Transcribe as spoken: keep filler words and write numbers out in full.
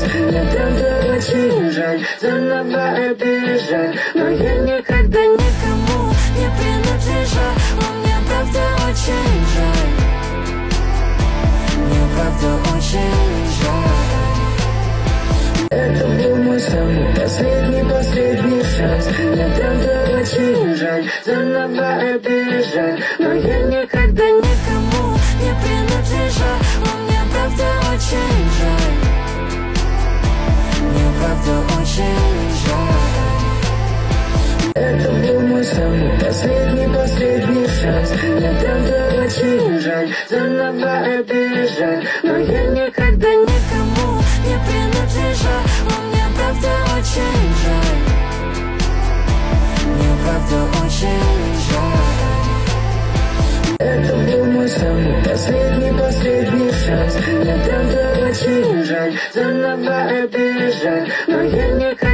Мне правда очень жаль, заново обижать, но я никогда никому не принадлежу. Мне правда очень жаль, мне правда очень жаль. Это был мой самый последний, последний шанс. Мне правда очень жаль, заново обижать, но я никогда никому не принадлежу. Мне правда очень жаль, мне правда очень жаль. Это был мой самый последний, последний шанс. Мне правда очень жаль, заново обижать, но я никогда никому не принадлежу. Мне правда очень жаль, мне правда очень жаль. Это был мой самый последний, последний шанс. Мне правда очень жаль, заново обижать, но я никогда